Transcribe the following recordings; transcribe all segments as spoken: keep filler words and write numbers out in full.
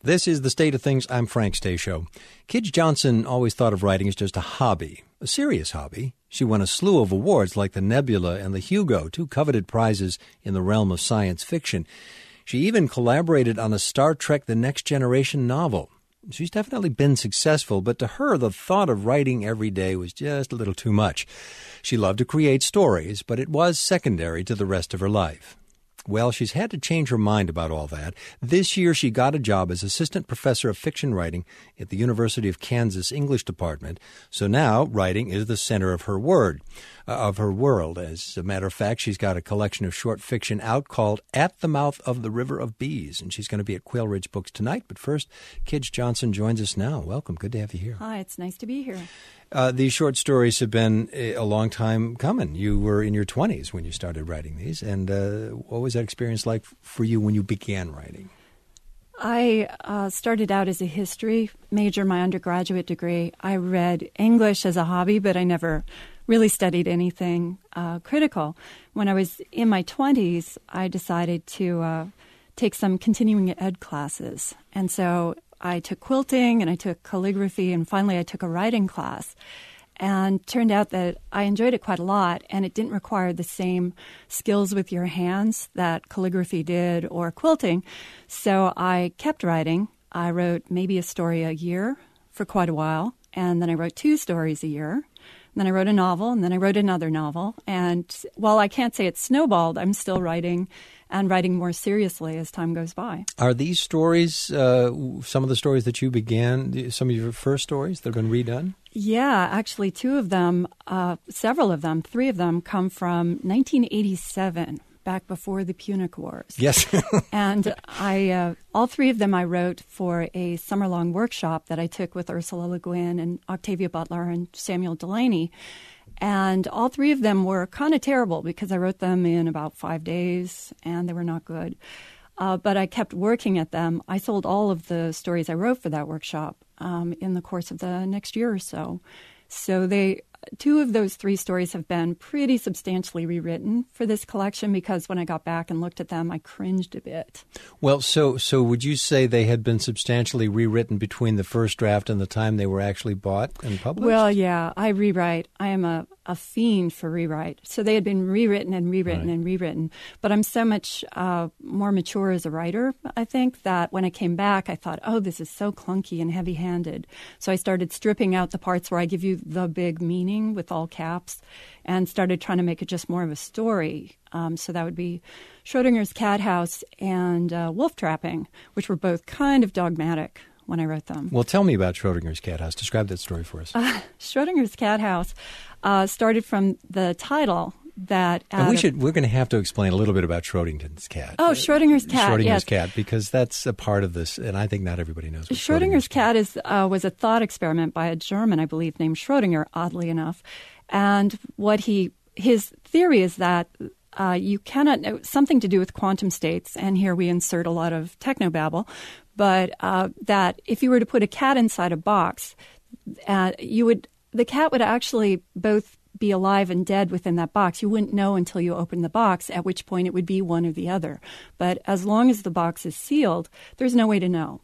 This is The State of Things. I'm Frank Stasio. Kij Johnson always thought of writing as just a hobby, a serious hobby. She won a slew of awards like the Nebula and the Hugo, two coveted prizes in the realm of science fiction. She even collaborated on a Star Trek The Next Generation novel. She's definitely been successful, but to her, the thought of writing every day was just a little too much. She loved to create stories, but it was secondary to the rest of her life. Well, she's had to change her mind about all that. This year, she got a job as assistant professor of fiction writing at the University of Kansas English Department. So now, writing is the center of her word, uh, of her world. As a matter of fact, she's got a collection of short fiction out called At the Mouth of the River of Bees, and she's going to be at Quail Ridge Books tonight. But first, Kij Johnson joins us now. Welcome. Good to have you here. Hi, it's nice to be here. Uh, these short stories have been a long time coming. You were in your twenties when you started writing these. And uh, what was that experience like for you when you began writing? I uh, started out as a history major, my undergraduate degree. I read English as a hobby, but I never really studied anything uh, critical. When I was in my twenties, I decided to uh, take some continuing ed classes. And so I took quilting and I took calligraphy, and finally I took a writing class. And turned out that I enjoyed it quite a lot, and it didn't require the same skills with your hands that calligraphy did or quilting. So I kept writing. I wrote maybe a story a year for quite a while, and then I wrote two stories a year. And then I wrote a novel, and then I wrote another novel. And while I can't say it snowballed, I'm still writing and writing more seriously as time goes by. Are these stories, uh, some of the stories that you began, some of your first stories that have been redone? Yeah, actually two of them, uh, several of them, three of them come from nineteen eighty-seven, back before the Punic Wars. Yes. And I, uh, all three of them I wrote for a summer-long workshop that I took with Ursula Le Guin and Octavia Butler and Samuel Delaney. And all three of them were kind of terrible because I wrote them in about five days, and they were not good. Uh, but I kept working at them. I sold all of the stories I wrote for that workshop um, in the course of the next year or so. So they, two of those three stories have been pretty substantially rewritten for this collection because when I got back and looked at them, I cringed a bit. Well, so so would you say they had been substantially rewritten between the first draft and the time they were actually bought and published? Well, yeah, I rewrite. I am a, a fiend for rewrite. So they had been rewritten and rewritten right. and rewritten. But I'm so much uh, more mature as a writer, I think, that when I came back, I thought, oh, this is so clunky and heavy-handed. So I started stripping out the parts where I give you the big meaning with all caps and started trying to make it just more of a story. Um, so that would be Schrodinger's Cat House and uh, Wolf Trapping, which were both kind of dogmatic when I wrote them. Well, tell me about Schrodinger's Cat House. Describe that story for us. Uh, Schrodinger's Cat House uh, started from the title that... And we of, should, we're going to have to explain a little bit about Schrodinger's cat. Oh, Schrodinger's cat, Schrodinger's yes. cat, because that's a part of this, and I think not everybody knows what Schrodinger's, Schrodinger's cat is uh, was a thought experiment by a German, I believe, named Schrödinger, oddly enough. And what he his theory is that uh, you cannot, something to do with quantum states, and here we insert a lot of technobabble, but uh, that if you were to put a cat inside a box, uh, you would the cat would actually both be alive and dead within that box. You wouldn't know until you opened the box, at which point it would be one or the other. But as long as the box is sealed, there's no way to know.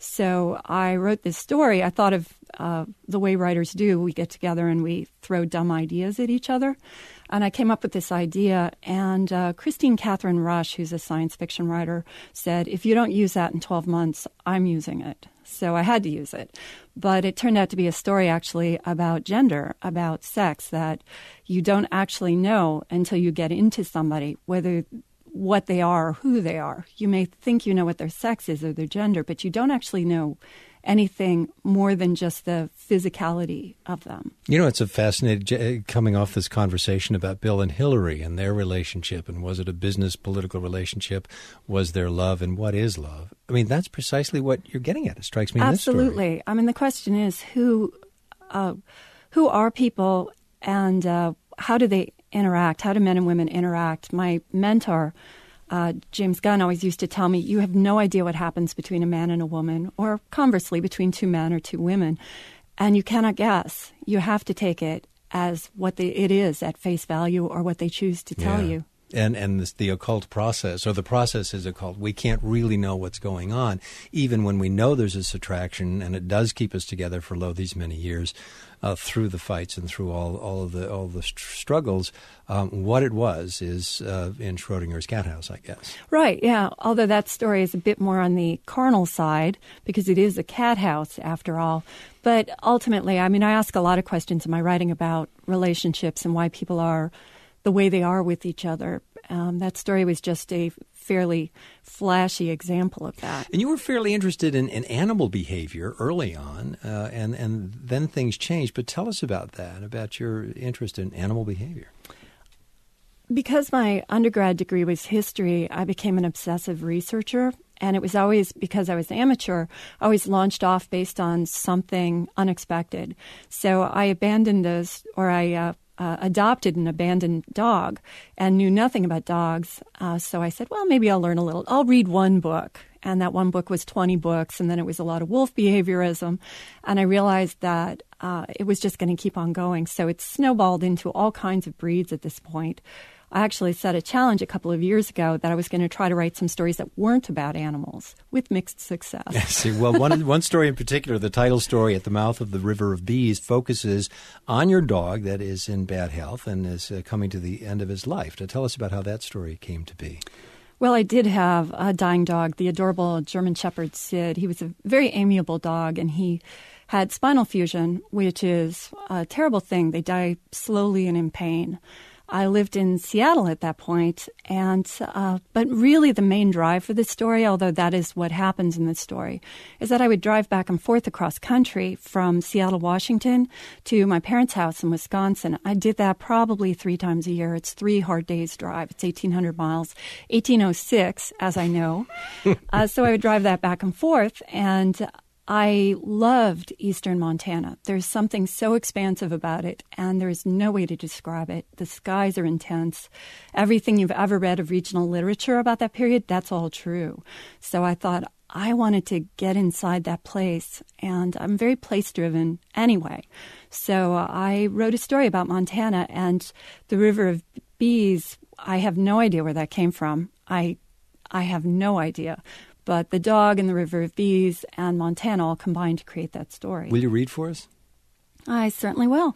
So I wrote this story. I thought of uh, the way writers do. We get together and we throw dumb ideas at each other. And I came up with this idea. And uh, Christine Catherine Rush, who's a science fiction writer, said, if you don't use that in twelve months, I'm using it. So I had to use it. But it turned out to be a story actually about gender, about sex, that you don't actually know until you get into somebody, whether what they are or who they are. You may think you know what their sex is or their gender, but you don't actually know anything more than just the physicality of them. You know, it's a fascinating, coming off this conversation about Bill and Hillary and their relationship, and was it a business political relationship? Was there love, and what is love? I mean, that's precisely what you're getting at, it strikes me in this story. Absolutely. I mean, the question is, who, uh, who are people, and uh, how do they interact? How do men and women interact? My mentor, uh, James Gunn, always used to tell me, you have no idea what happens between a man and a woman, or conversely, between two men or two women, and you cannot guess. You have to take it as what they, it is at face value, or what they choose to tell yeah. you. And and this, the occult process, or the process is occult. We can't really know what's going on, even when we know there's this attraction, and it does keep us together for lo these many years, uh, through the fights and through all all of the all the st- struggles. Um, what it was is uh, in Schrodinger's cat house, I guess. Right. Yeah. Although that story is a bit more on the carnal side because it is a cat house after all. But ultimately, I mean, I ask a lot of questions in my writing about relationships and why people are the way they are with each other. Um, that story was just a fairly flashy example of that. And you were fairly interested in, in animal behavior early on, uh, and, and then things changed. But tell us about that, about your interest in animal behavior. Because my undergrad degree was history, I became an obsessive researcher. And it was always, because I was amateur, I always launched off based on something unexpected. So I abandoned those, or I uh, uh, adopted an abandoned dog and knew nothing about dogs. Uh, so I said, well, maybe I'll learn a little. I'll read one book. And that one book was twenty books, and then it was a lot of wolf behaviorism. And I realized that uh, it was just going to keep on going. So it snowballed into all kinds of breeds at this point. I actually set a challenge a couple of years ago that I was going to try to write some stories that weren't about animals, with mixed success. See, well, one one story in particular, the title story, At the Mouth of the River of Bees, focuses on your dog that is in bad health and is uh, coming to the end of his life. Now, tell us about how that story came to be. Well, I did have a dying dog, the adorable German Shepherd Sid. He was a very amiable dog, and he had spinal fusion, which is a terrible thing. They die slowly and in pain. I lived in Seattle at that point, and uh, but really the main drive for this story, although that is what happens in this story, is that I would drive back and forth across country from Seattle, Washington, to my parents' house in Wisconsin. I did that probably three times a year. It's three hard days' drive. It's eighteen hundred miles, eighteen oh six, as I know. uh, so I would drive that back and forth, and I loved eastern Montana. There's something so expansive about it, and there's no way to describe it. The skies are intense. Everything you've ever read of regional literature about that period, that's all true. So I thought I wanted to get inside that place, and I'm very place-driven anyway. So uh, I wrote a story about Montana, and the River of Bees, I have no idea where that came from. I, I have no idea. But the dog and the River of Bees and Montana all combined to create that story. Will you read for us? I certainly will.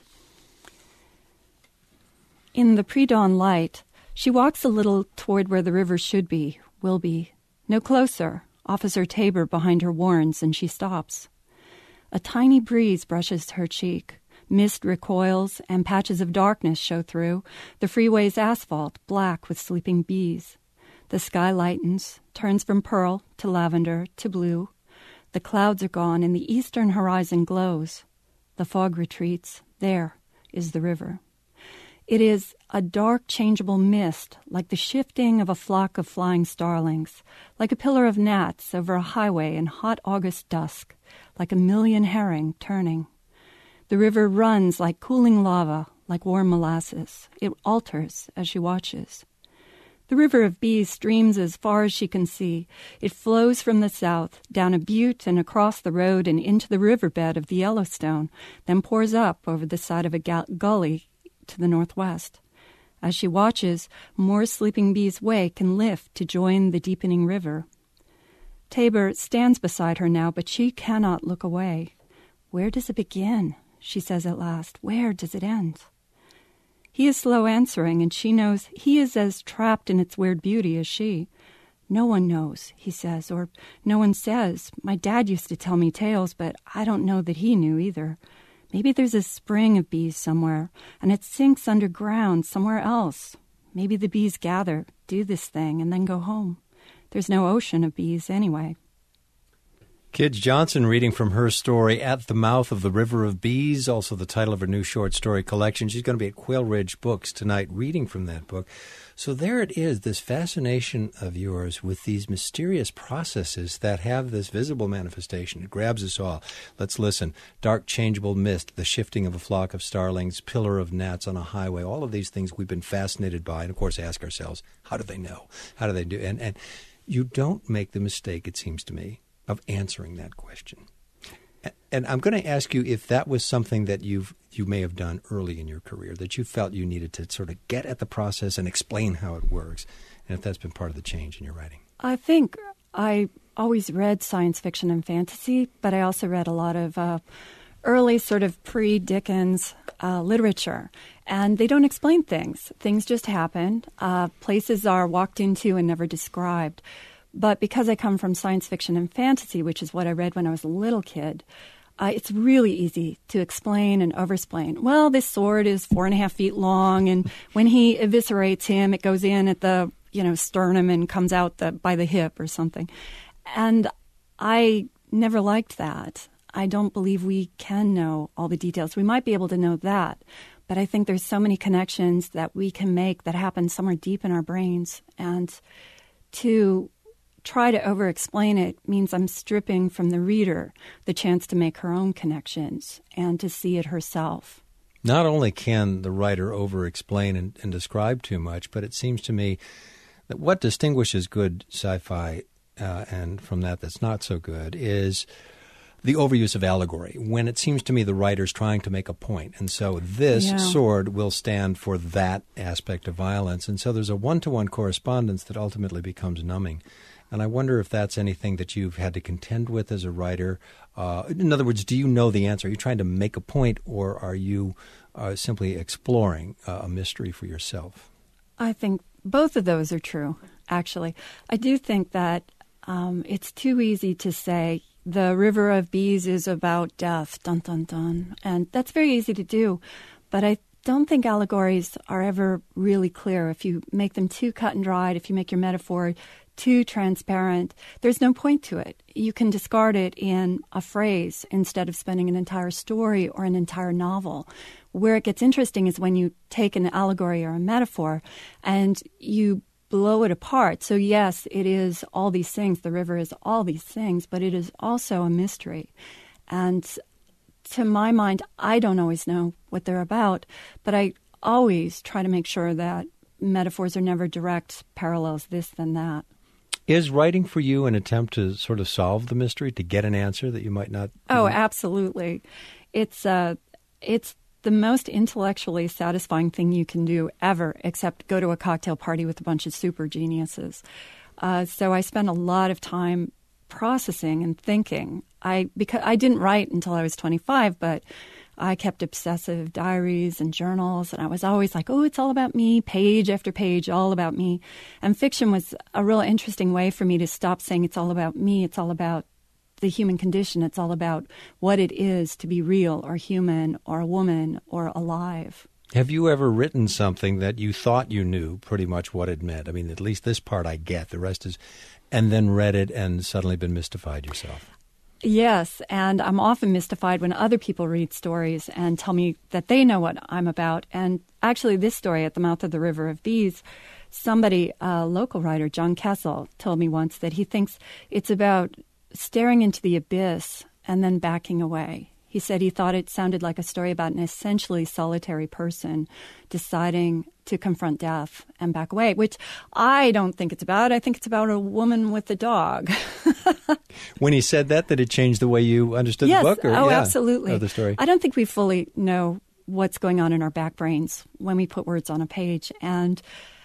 In the pre-dawn light, she walks a little toward where the river should be, will be. No closer. Officer Tabor behind her warns, and she stops. A tiny breeze brushes her cheek. Mist recoils, and patches of darkness show through. The freeway's asphalt, black with sleeping bees. The sky lightens, turns from pearl to lavender to blue. The clouds are gone and the eastern horizon glows. The fog retreats. There is the river. It is a dark, changeable mist, like the shifting of a flock of flying starlings, like a pillar of gnats over a highway in hot August dusk, like a million herring turning. The river runs like cooling lava, like warm molasses. It alters as she watches. The River of Bees streams as far as she can see. It flows from the south, down a butte and across the road and into the riverbed of the Yellowstone, then pours up over the side of a ga- gully to the northwest. As she watches, more sleeping bees wake and lift to join the deepening river. Tabor stands beside her now, but she cannot look away. Where does it begin? She says at last. Where does it end? He is slow answering, and she knows he is as trapped in its weird beauty as she. No one knows, he says, or no one says. My dad used to tell me tales, but I don't know that he knew either. Maybe there's a spring of bees somewhere, and it sinks underground somewhere else. Maybe the bees gather, do this thing, and then go home. There's no ocean of bees anyway. Kij Johnson reading from her story, At the Mouth of the River of Bees, also the title of her new short story collection. She's going to be at Quail Ridge Books tonight reading from that book. So there it is, this fascination of yours with these mysterious processes that have this visible manifestation. It grabs us all. Let's listen. Dark, changeable mist, the shifting of a flock of starlings, pillar of gnats on a highway, all of these things we've been fascinated by, and of course ask ourselves, how do they know? How do they do? And, and you don't make the mistake, it seems to me, of answering that question. And I'm going to ask you if that was something that you've you may have done early in your career, that you felt you needed to sort of get at the process and explain how it works, and if that's been part of the change in your writing. I think I always read science fiction and fantasy, but I also read a lot of uh, early sort of pre-Dickens uh, literature. And they don't explain things. Things just happen. Uh, places are walked into and never described. But because I come from science fiction and fantasy, which is what I read when I was a little kid, uh, it's really easy to explain and overexplain. Well, this sword is four and a half feet long, and when he eviscerates him, it goes in at the you know sternum and comes out the, by the hip or something. And I never liked that. I don't believe we can know all the details. We might be able to know that, but I think there's so many connections that we can make that happen somewhere deep in our brains. And to try to over-explain it means I'm stripping from the reader the chance to make her own connections and to see it herself. Not only can the writer over-explain and, and describe too much, but it seems to me that what distinguishes good sci-fi uh, and from that that's not so good is the overuse of allegory, when it seems to me the writer's trying to make a point. And so this yeah. sword will stand for that aspect of violence. And so there's a one-to-one correspondence that ultimately becomes numbing. And I wonder if that's anything that you've had to contend with as a writer. Uh, in other words, do you know the answer? Are you trying to make a point, or are you uh, simply exploring uh, a mystery for yourself? I think both of those are true, actually. I do think that um, it's too easy to say, the River of Bees is about death, dun, dun, dun. And that's very easy to do. But I don't think allegories are ever really clear. If you make them too cut and dried, if you make your metaphor too transparent, there's no point to it. You can discard it in a phrase instead of spending an entire story or an entire novel. Where it gets interesting is when you take an allegory or a metaphor and you blow it apart. So yes, it is all these things. The river is all these things, but it is also a mystery. And to my mind, I don't always know what they're about, but I always try to make sure that metaphors are never direct parallels, this then that. Is writing for you an attempt to sort of solve the mystery, to get an answer that you might not? Oh, absolutely. It's uh, it's the most intellectually satisfying thing you can do ever, except go to a cocktail party with a bunch of super geniuses. Uh, so I spend a lot of time processing and thinking. I because I didn't write until I was twenty-five, but I kept obsessive diaries and journals, and I was always like, oh, it's all about me, page after page, all about me. And fiction was a real interesting way for me to stop saying it's all about me, it's all about the human condition, it's all about what it is to be real or human or a woman or alive. Have you ever written something that you thought you knew pretty much what it meant? I mean, at least this part I get, the rest is, and then read it and suddenly been mystified yourself? Yes, and I'm often mystified when other people read stories and tell me that they know what I'm about. And actually, this story, At the Mouth of the River of Bees, somebody, a local writer, John Kessel, told me once that he thinks it's about staring into the abyss and then backing away. He said he thought it sounded like a story about an essentially solitary person deciding to confront death and back away, which I don't think it's about. I think it's about a woman with a dog. When he said that, did it change the way you understood yes. the book? Or, oh, yeah, absolutely. Of the story? I don't think we fully know what's going on in our back brains when we put words on a page. And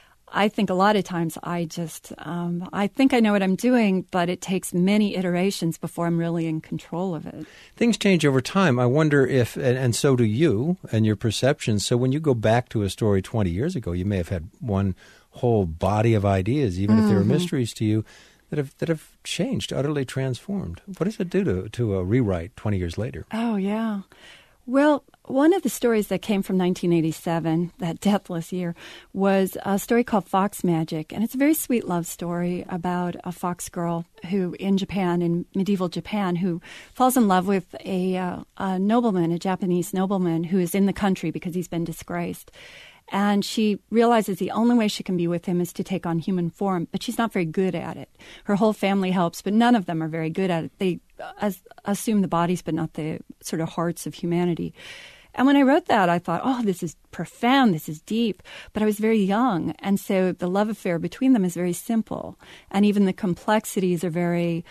I think a lot of times I just, um, I think I know what I'm doing, but it takes many iterations before I'm really in control of it. Things change over time. I wonder if, and, and so do you and your perceptions. So when you go back to a story twenty years ago, you may have had one whole body of ideas, even mm-hmm. if they were mysteries to you, that have that have changed, utterly transformed. What does it do to, to a rewrite twenty years later? Oh, yeah. Well, one of the stories that came from nineteen eighty-seven, that deathless year, was a story called Fox Magic. And it's a very sweet love story about a fox girl who, in Japan, in medieval Japan, who falls in love with a, uh, a nobleman, a Japanese nobleman, who is in the country because he's been disgraced. And she realizes the only way she can be with him is to take on human form, but she's not very good at it. Her whole family helps, but none of them are very good at it. They as, assume the bodies, but not the sort of hearts of humanity. And when I wrote that, I thought, oh, this is profound, this is deep. But I was very young, and so the love affair between them is very simple. And even the complexities are very,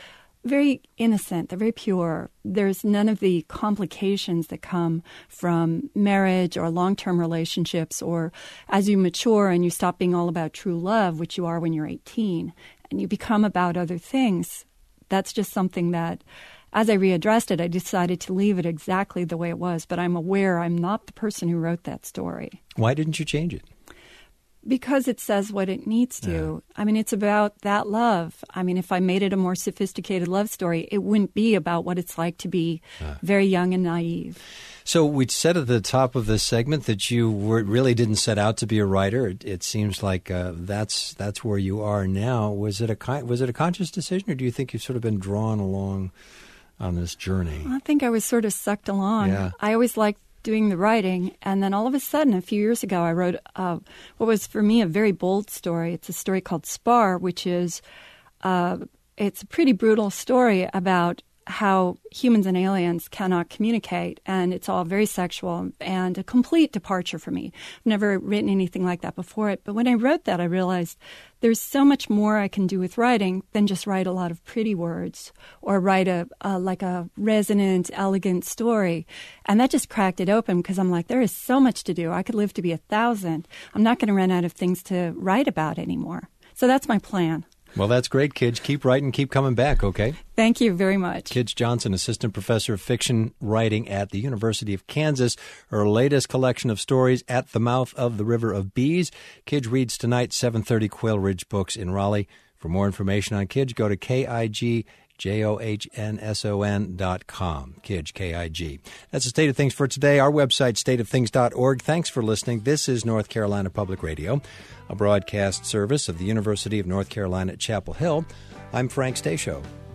very innocent. They're very pure. There's none of the complications that come from marriage or long-term relationships, or as you mature and you stop being all about true love, which you are when you're eighteen, and you become about other things. That's just something that, as I readdressed it, I decided to leave it exactly the way it was. But I'm aware I'm not the person who wrote that story. Why didn't you change it? Because it says what it needs to. Yeah. I mean, it's about that love. I mean, if I made it a more sophisticated love story, it wouldn't be about what it's like to be yeah. very young and naive. So we said at the top of this segment that you were, really didn't set out to be a writer. It, it seems like uh, that's that's where you are now. Was it a was it a conscious decision, or do you think you've sort of been drawn along on this journey? I think I was sort of sucked along. Yeah. I always liked doing the writing, and then all of a sudden, a few years ago, I wrote uh, what was for me a very bold story. It's a story called Spar, which is uh, it's a pretty brutal story about how humans and aliens cannot communicate, and it's all very sexual and a complete departure for me. I've never written anything like that before it, but when I wrote that, I realized there's so much more I can do with writing than just write a lot of pretty words or write a, a like a resonant, elegant story. And that just cracked it open because I'm like, there is so much to do. I could live to be a thousand. I'm not going to run out of things to write about anymore. So that's my plan. Well, that's great, Kij. Keep writing, keep coming back, okay? Thank you very much. Kij Johnson, Assistant Professor of Fiction Writing at the University of Kansas. Her latest collection of stories, At the Mouth of the River of Bees. Kij reads tonight, seven thirty Quail Ridge Books in Raleigh. For more information on Kij, go to K I G J O H N S O N dot com. Kij, K I G. That's the state of things for today. Our website, state of things dot org. Thanks for listening. This is North Carolina Public Radio, a broadcast service of the University of North Carolina at Chapel Hill. I'm Frank Stashow.